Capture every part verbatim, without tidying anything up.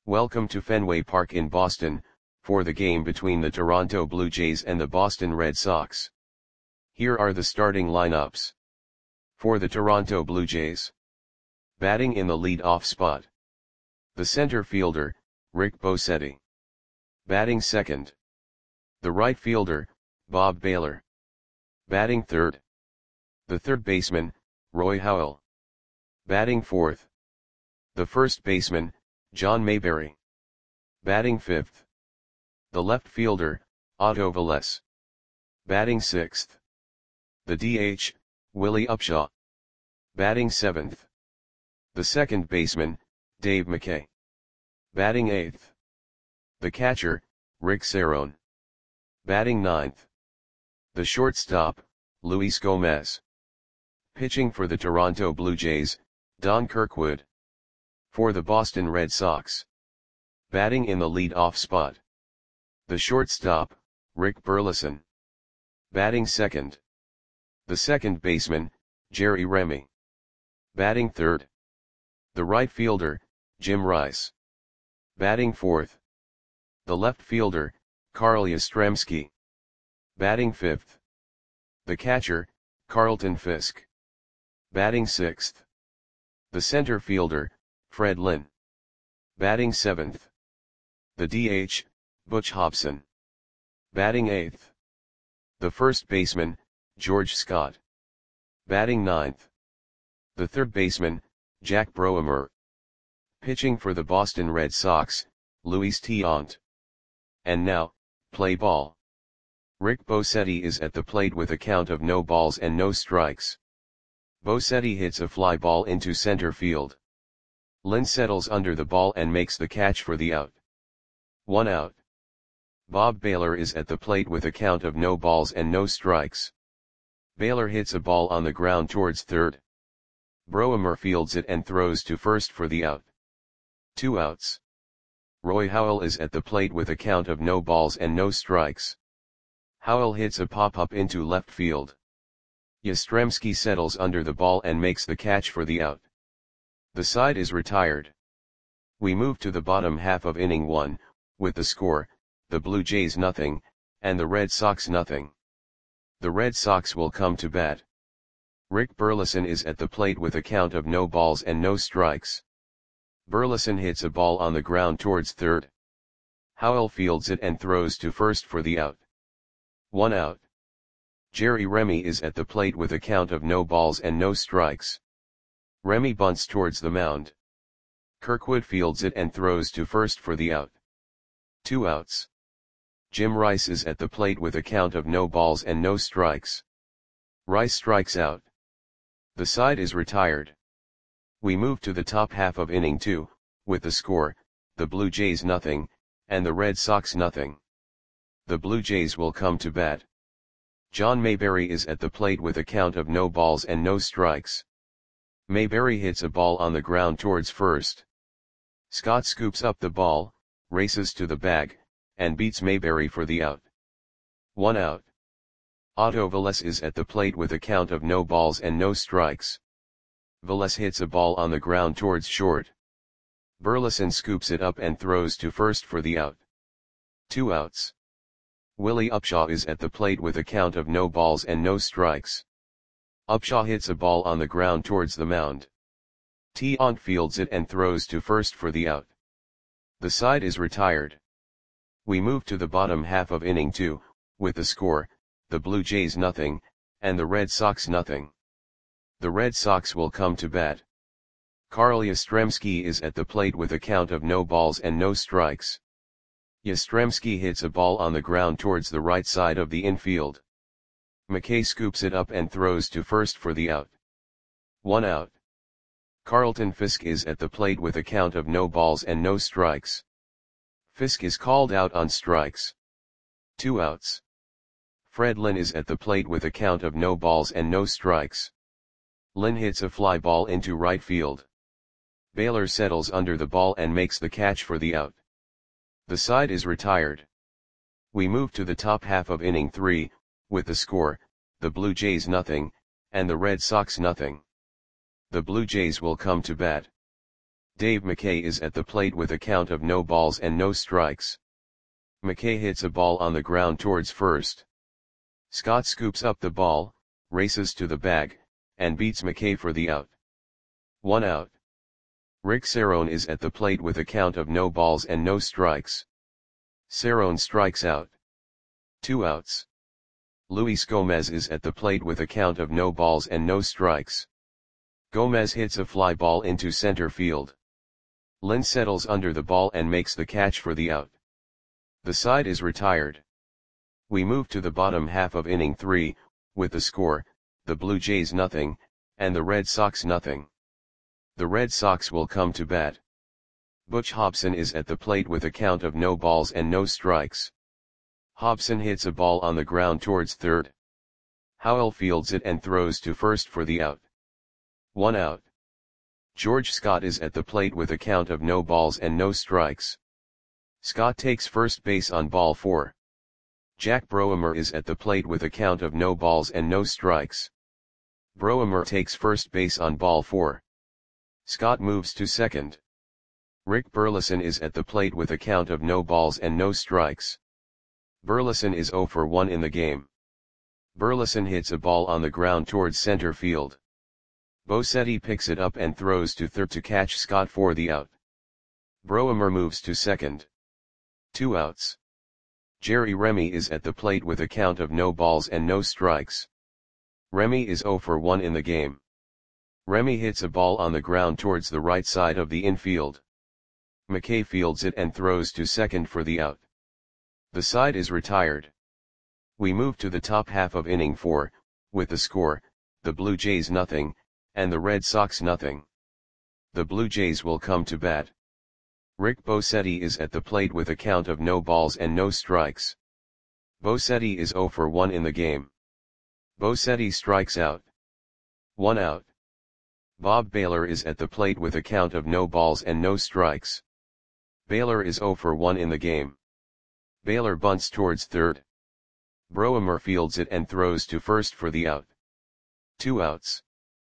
Welcome to Fenway Park in Boston, for the game between the Toronto Blue Jays and the Boston Red Sox. Here are the starting lineups. For the Toronto Blue Jays. Batting in the lead-off spot. The center fielder, Rick Bosetti. Batting second. The right fielder, Bob Baylor. Batting third. The third baseman, Roy Howell. Batting fourth. The first baseman, John Mayberry. Batting fifth. The left fielder, Otto Velez. Batting sixth. The D H, Willie Upshaw. Batting seventh. The second baseman, Dave McKay. Batting eighth. The catcher, Rick Cerone. Batting ninth. The shortstop, Luis Gomez. Pitching for the Toronto Blue Jays, Don Kirkwood. For the Boston Red Sox. Batting in the lead-off spot. The shortstop, Rick Burleson. Batting second. The second baseman, Jerry Remy. Batting third. The right fielder, Jim Rice. Batting fourth. The left fielder, Carl Yastrzemski. Batting fifth. The catcher, Carlton Fisk. Batting sixth. The center fielder, Fred Lynn. Batting seventh. The D H, Butch Hobson. Batting eighth. The first baseman, George Scott. Batting ninth. The third baseman, Jack Broemer. Pitching for the Boston Red Sox, Luis Tiant. And now, play ball. Rick Bosetti is at the plate with a count of no balls and no strikes. Bosetti hits a fly ball into center field. Lynn settles under the ball and makes the catch for the out. One out. Bob Baylor is at the plate with a count of no balls and no strikes. Baylor hits a ball on the ground towards third. Broemer fields it and throws to first for the out. Two outs. Roy Howell is at the plate with a count of no balls and no strikes. Howell hits a pop-up into left field. Yastrzemski settles under the ball and makes the catch for the out. The side is retired. We move to the bottom half of inning one, with the score, the Blue Jays nothing, and the Red Sox nothing. The Red Sox will come to bat. Rick Burleson is at the plate with a count of no balls and no strikes. Burleson hits a ball on the ground towards third. Howell fields it and throws to first for the out. One out. Jerry Remy is at the plate with a count of no balls and no strikes. Remy bunts towards the mound. Kirkwood fields it and throws to first for the out. Two outs. Jim Rice is at the plate with a count of no balls and no strikes. Rice strikes out. The side is retired. We move to the top half of inning two, with the score, the Blue Jays nothing, and the Red Sox nothing. The Blue Jays will come to bat. John Mayberry is at the plate with a count of no balls and no strikes. Mayberry hits a ball on the ground towards first. Scott scoops up the ball, races to the bag, and beats Mayberry for the out. One out. Otto Velez is at the plate with a count of no balls and no strikes. Velez hits a ball on the ground towards short. Burleson scoops it up and throws to first for the out. Two outs. Willie Upshaw is at the plate with a count of no balls and no strikes. Upshaw hits a ball on the ground towards the mound. Tiant fields it and throws to first for the out. The side is retired. We move to the bottom half of inning two, with the score, the Blue Jays nothing, and the Red Sox nothing. The Red Sox will come to bat. Carl Yastrzemski is at the plate with a count of no balls and no strikes. Yastrzemski hits a ball on the ground towards the right side of the infield. McKay scoops it up and throws to first for the out. One out. Carlton Fisk is at the plate with a count of no balls and no strikes. Fisk is called out on strikes. Two outs. Fred Lynn is at the plate with a count of no balls and no strikes. Lynn hits a fly ball into right field. Baylor settles under the ball and makes the catch for the out. The side is retired. We move to the top half of inning three, with the score, the Blue Jays nothing, and the Red Sox nothing. The Blue Jays will come to bat. Dave McKay is at the plate with a count of no balls and no strikes. McKay hits a ball on the ground towards first. Scott scoops up the ball, races to the bag, and beats McKay for the out. One out. Rick Cerrone is at the plate with a count of no balls and no strikes. Cerrone strikes out. Two outs. Luis Gomez is at the plate with a count of no balls and no strikes. Gomez hits a fly ball into center field. Lynn settles under the ball and makes the catch for the out. The side is retired. We move to the bottom half of inning three, with the score, the Blue Jays nothing, and the Red Sox nothing. The Red Sox will come to bat. Butch Hobson is at the plate with a count of no balls and no strikes. Hobson hits a ball on the ground towards third. Howell fields it and throws to first for the out. One out. George Scott is at the plate with a count of no balls and no strikes. Scott takes first base on ball four. Jack Broemer is at the plate with a count of no balls and no strikes. Broemer takes first base on ball four. Scott moves to second. Rick Burleson is at the plate with a count of no balls and no strikes. Burleson is zero for one in the game. Burleson hits a ball on the ground towards center field. Bosetti picks it up and throws to third to catch Scott for the out. Broemer moves to second. Two outs. Jerry Remy is at the plate with a count of no balls and no strikes. Remy is zero for one in the game. Remy hits a ball on the ground towards the right side of the infield. McKay fields it and throws to second for the out. The side is retired. We move to the top half of inning four, with the score, the Blue Jays nothing, and the Red Sox nothing. The Blue Jays will come to bat. Rick Bosetti is at the plate with a count of no balls and no strikes. Bosetti is zero for one in the game. Bosetti strikes out. One out. Bob Baylor is at the plate with a count of no balls and no strikes. Baylor is zero for one in the game. Baylor bunts towards third. Broemer fields it and throws to first for the out. Two outs.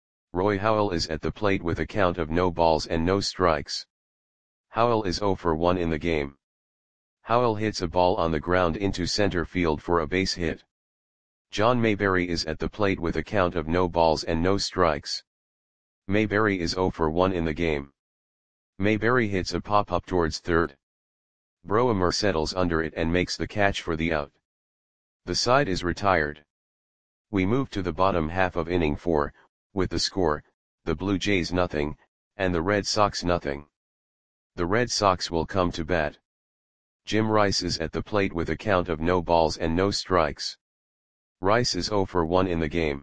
Roy Howell is at the plate with a count of no balls and no strikes. Howell is zero for one in the game. Howell hits a ball on the ground into center field for a base hit. John Mayberry is at the plate with a count of no balls and no strikes. Mayberry is zero for one in the game. Mayberry hits a pop-up towards third. Broemer settles under it and makes the catch for the out. The side is retired. We move to the bottom half of inning four, with the score, the Blue Jays nothing, and the Red Sox nothing. The Red Sox will come to bat. Jim Rice is at the plate with a count of no balls and no strikes. Rice is zero for one in the game.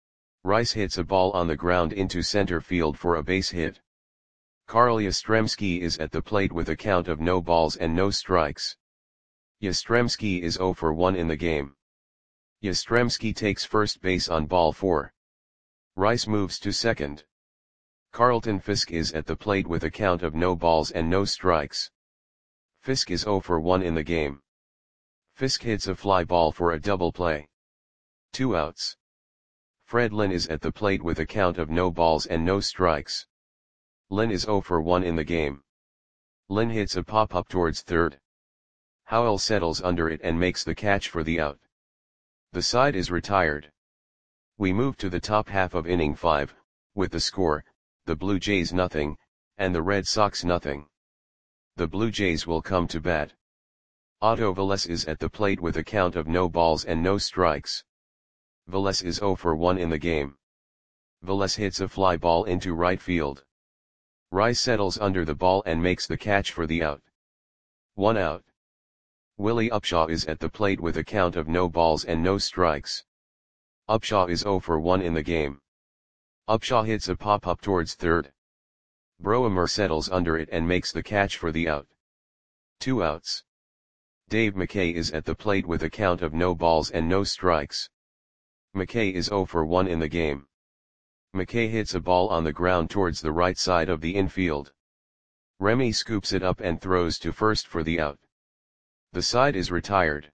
Rice hits a ball on the ground into center field for a base hit. Carl Yastrzemski is at the plate with a count of no balls and no strikes. Yastrzemski is zero for one in the game. Yastrzemski takes first base on ball four. Rice moves to second. Carlton Fisk is at the plate with a count of no balls and no strikes. Fisk is zero for one in the game. Fisk hits a fly ball for a double play. Two outs. Fred Lynn is at the plate with a count of no balls and no strikes. Lynn is zero for one in the game. Lynn hits a pop-up towards third. Howell settles under it and makes the catch for the out. The side is retired. We move to the top half of inning five, with the score, the Blue Jays nothing, and the Red Sox nothing. The Blue Jays will come to bat. Otto Velez is at the plate with a count of no balls and no strikes. Velez is zero for one in the game. Velez hits a fly ball into right field. Rice settles under the ball and makes the catch for the out. One out. Willie Upshaw is at the plate with a count of no balls and no strikes. Upshaw is zero for one in the game. Upshaw hits a pop-up towards third. Broemer settles under it and makes the catch for the out. Two outs. Dave McKay is at the plate with a count of no balls and no strikes. McKay is zero for one in the game. McKay hits a ball on the ground towards the right side of the infield. Remy scoops it up and throws to first for the out. The side is retired.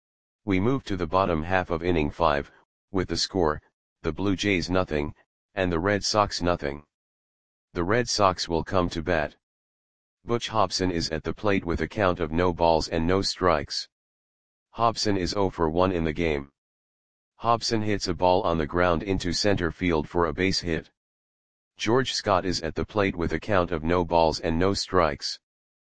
We move to the bottom half of inning five, with the score, the Blue Jays nothing, and the Red Sox nothing. The Red Sox will come to bat. Butch Hobson is at the plate with a count of no balls and no strikes. Hobson is zero for one in the game. Hobson hits a ball on the ground into center field for a base hit. George Scott is at the plate with a count of no balls and no strikes.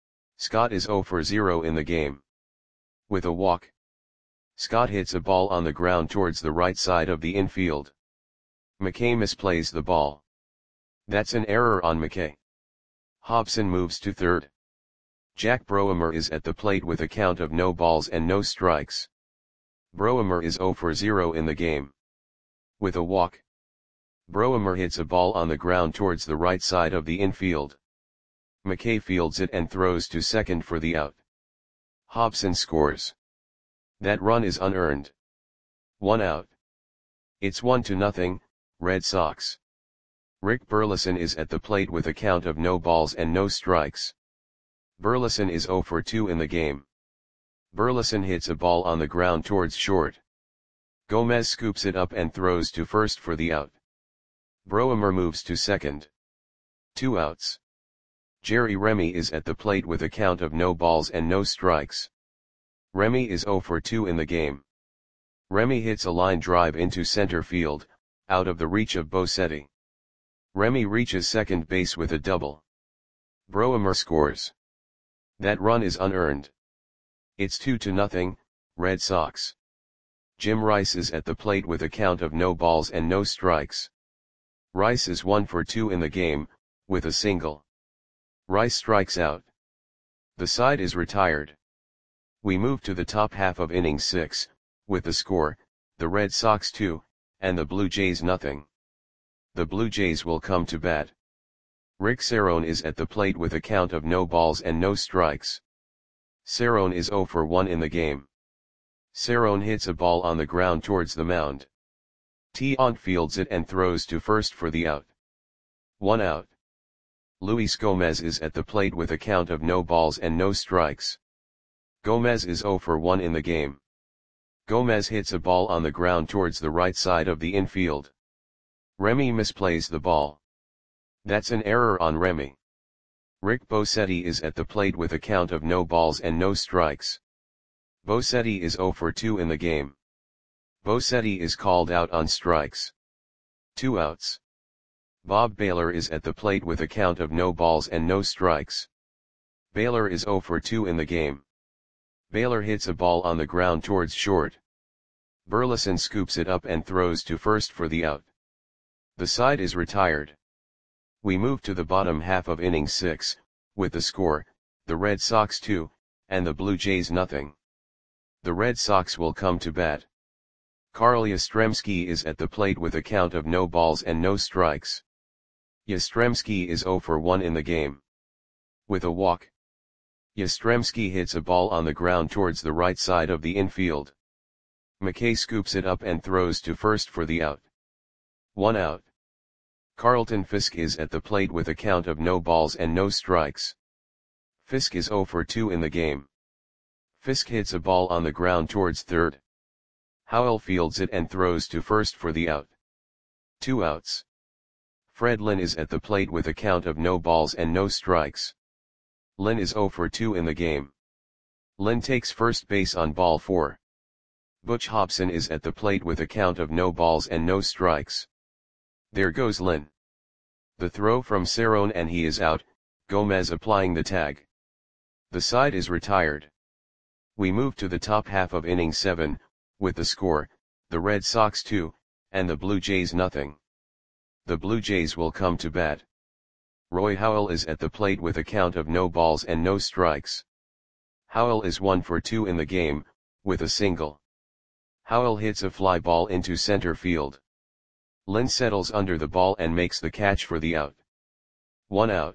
Scott is zero for zero in the game. With a walk, Scott hits a ball on the ground towards the right side of the infield. McKay misplays the ball. That's an error on McKay. Hobson moves to third. Jack Broemer is at the plate with a count of no balls and no strikes. Broemer is zero for zero in the game. With a walk, Broemer hits a ball on the ground towards the right side of the infield. McKay fields it and throws to second for the out. Hobson scores. That run is unearned. One out. It's one to nothing, Red Sox. Rick Burleson is at the plate with a count of no balls and no strikes. Burleson is zero for two in the game. Burleson hits a ball on the ground towards short. Gomez scoops it up and throws to first for the out. Broemer moves to second. Two outs. Jerry Remy is at the plate with a count of no balls and no strikes. Remy is zero for two in the game. Remy hits a line drive into center field, out of the reach of Bosetti. Remy reaches second base with a double. Broemer scores. That run is unearned. It's two to nothing, Red Sox. Jim Rice is at the plate with a count of no balls and no strikes. Rice is one for two in the game, with a single. Rice strikes out. The side is retired. We move to the top half of inning six, with the score, the Red Sox two, and the Blue Jays nothing. The Blue Jays will come to bat. Rick Cerrone is at the plate with a count of no balls and no strikes. Cerrone is zero for one in the game. Cerrone hits a ball on the ground towards the mound. Tiant fields it and throws to first for the out. One out. Luis Gomez is at the plate with a count of no balls and no strikes. Gomez is zero for one in the game. Gomez hits a ball on the ground towards the right side of the infield. Remy misplays the ball. That's an error on Remy. Rick Bosetti is at the plate with a count of no balls and no strikes. Bosetti is zero for two in the game. Bosetti is called out on strikes. Two outs. Bob Baylor is at the plate with a count of no balls and no strikes. Baylor is zero for two in the game. Baylor hits a ball on the ground towards short. Burleson scoops it up and throws to first for the out. The side is retired. We move to the bottom half of inning six, with the score, the Red Sox two, and the Blue Jays nothing. The Red Sox will come to bat. Carl Yastrzemski is at the plate with a count of no balls and no strikes. Yastrzemski is zero for one in the game. With a walk, Yastrzemski hits a ball on the ground towards the right side of the infield. McKay scoops it up and throws to first for the out. One out. Carlton Fisk is at the plate with a count of no balls and no strikes. Fisk is zero for two in the game. Fisk hits a ball on the ground towards third. Howell fields it and throws to first for the out. Two outs. Fred Lynn is at the plate with a count of no balls and no strikes. Lynn is zero for two in the game. Lynn takes first base on ball four. Butch Hobson is at the plate with a count of no balls and no strikes. There goes Lynn. The throw from Cerrone and he is out, Gomez applying the tag. The side is retired. We move to the top half of inning seven, with the score, the Red Sox two, and the Blue Jays nothing. The Blue Jays will come to bat. Roy Howell is at the plate with a count of no balls and no strikes. Howell is one for two in the game, with a single. Howell hits a fly ball into center field. Lynn settles under the ball and makes the catch for the out. One out.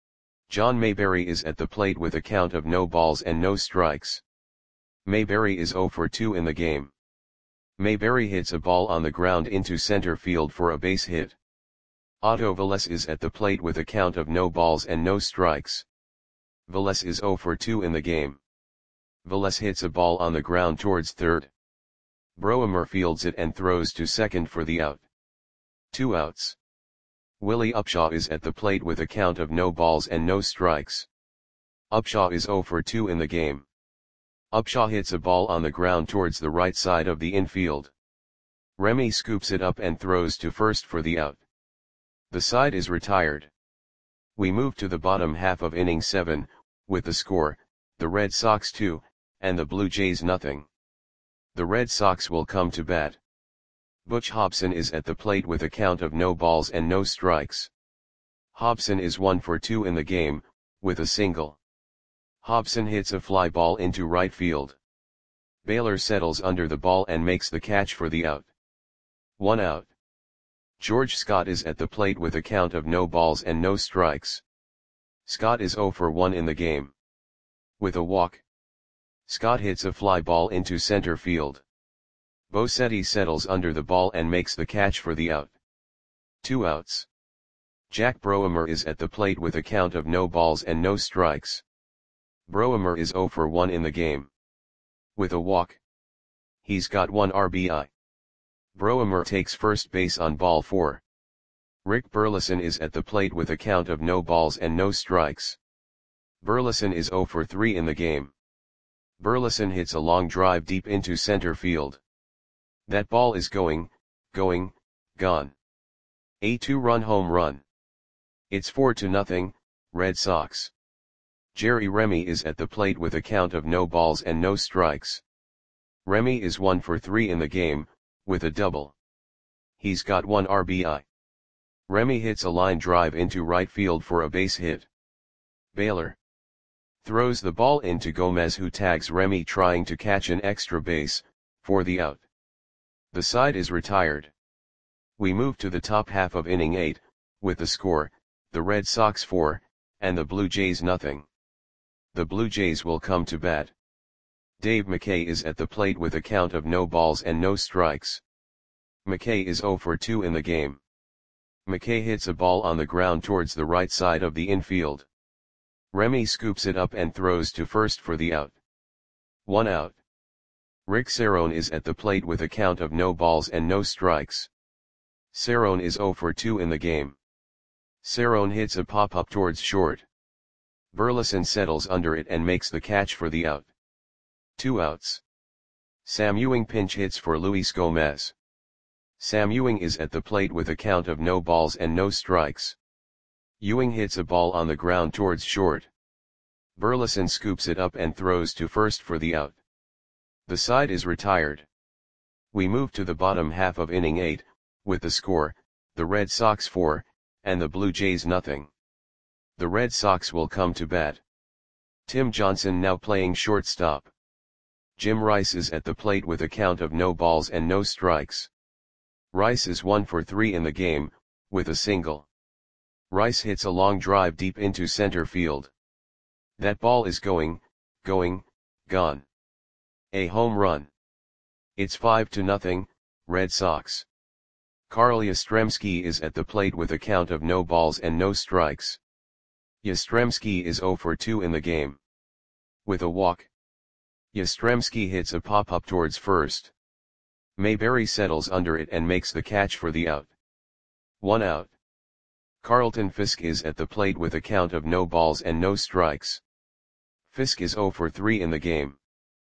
John Mayberry is at the plate with a count of no balls and no strikes. Mayberry is zero for two in the game. Mayberry hits a ball on the ground into center field for a base hit. Otto Velez is at the plate with a count of no balls and no strikes. Velez is zero for two in the game. Velez hits a ball on the ground towards third. Broemer fields it and throws to second for the out. Two outs. Willie Upshaw is at the plate with a count of no balls and no strikes. Upshaw is zero for two in the game. Upshaw hits a ball on the ground towards the right side of the infield. Remy scoops it up and throws to first for the out. The side is retired. We move to the bottom half of inning seven, with the score, the Red Sox two, and the Blue Jays nothing. The Red Sox will come to bat. Butch Hobson is at the plate with a count of no balls and no strikes. Hobson is one for two in the game, with a single. Hobson hits a fly ball into right field. Baylor settles under the ball and makes the catch for the out. One out. George Scott is at the plate with a count of no balls and no strikes. Scott is zero for one in the game. With a walk, Scott hits a fly ball into center field. Bosetti settles under the ball and makes the catch for the out. Two outs. Jack Broemer is at the plate with a count of no balls and no strikes. Broemer is zero for one in the game. With a walk, he's got one R B I. Broemer takes first base on ball four. Rick Burleson is at the plate with a count of no balls and no strikes. Burleson is zero for three in the game. Burleson hits a long drive deep into center field. That ball is going, going, gone. A two-run home run. It's four to nothing, Red Sox. Jerry Remy is at the plate with a count of no balls and no strikes. Remy is one for three in the game, with a double. He's got one R B I. Remy hits a line drive into right field for a base hit. Baylor throws the ball into Gomez, who tags Remy trying to catch an extra base, for the out. The side is retired. We move to the top half of inning eight, with the score, the Red Sox four, and the Blue Jays nothing. The Blue Jays will come to bat. Dave McKay is at the plate with a count of no balls and no strikes. McKay is zero for two in the game. McKay hits a ball on the ground towards the right side of the infield. Remy scoops it up and throws to first for the out. One out. Rick Cerrone is at the plate with a count of no balls and no strikes. Cerrone is zero for two in the game. Cerrone hits a pop-up towards short. Burleson settles under it and makes the catch for the out. Two outs. Sam Ewing pinch hits for Luis Gomez. Sam Ewing is at the plate with a count of no balls and no strikes. Ewing hits a ball on the ground towards short. Burleson scoops it up and throws to first for the out. The side is retired. We move to the bottom half of inning eight, with the score, the Red Sox four, and the Blue Jays nothing. The Red Sox will come to bat. Tim Johnson now playing shortstop. Jim Rice is at the plate with a count of no balls and no strikes. Rice is one for three in the game, with a single. Rice hits a long drive deep into center field. That ball is going, going, gone. A home run. It's five to nothing, Red Sox. Carl Yastrzemski is at the plate with a count of no balls and no strikes. Yastrzemski is zero for two in the game. With a walk, Yastrzemski hits a pop-up towards first. Mayberry settles under it and makes the catch for the out. One out. Carlton Fisk is at the plate with a count of no balls and no strikes. Fisk is zero for three in the game.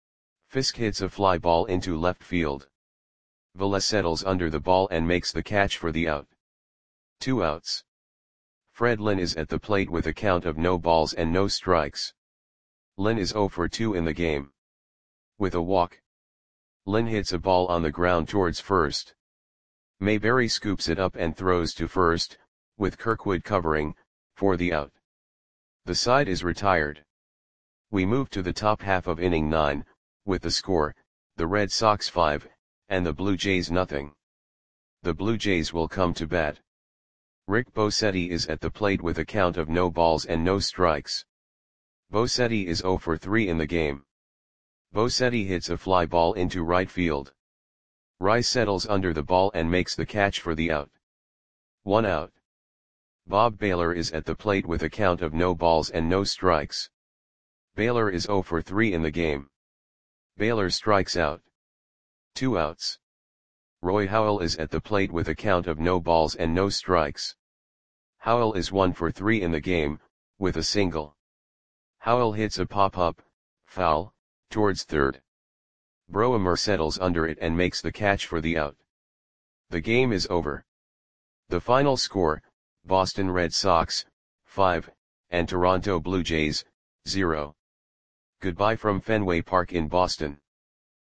Fisk hits a fly ball into left field. Velez settles under the ball and makes the catch for the out. Two outs. Fred Lynn is at the plate with a count of no balls and no strikes. Lynn is zero for two in the game. With a walk, Lynn hits a ball on the ground towards first. Mayberry scoops it up and throws to first, with Kirkwood covering, for the out. The side is retired. We move to the top half of inning nine, with the score, the Red Sox five, and the Blue Jays nothing. The Blue Jays will come to bat. Rick Bosetti is at the plate with a count of no balls and no strikes. Bosetti is zero for three in the game. Bosetti hits a fly ball into right field. Rice settles under the ball and makes the catch for the out. One out. Bob Baylor is at the plate with a count of no balls and no strikes. Baylor is zero for three in the game. Baylor strikes out. Two outs. Roy Howell is at the plate with a count of no balls and no strikes. Howell is one for three in the game, with a single. Howell hits a pop-up, foul, towards third. Broemer settles under it and makes the catch for the out. The game is over. The final score, Boston Red Sox, five, and Toronto Blue Jays, zero. Goodbye from Fenway Park in Boston.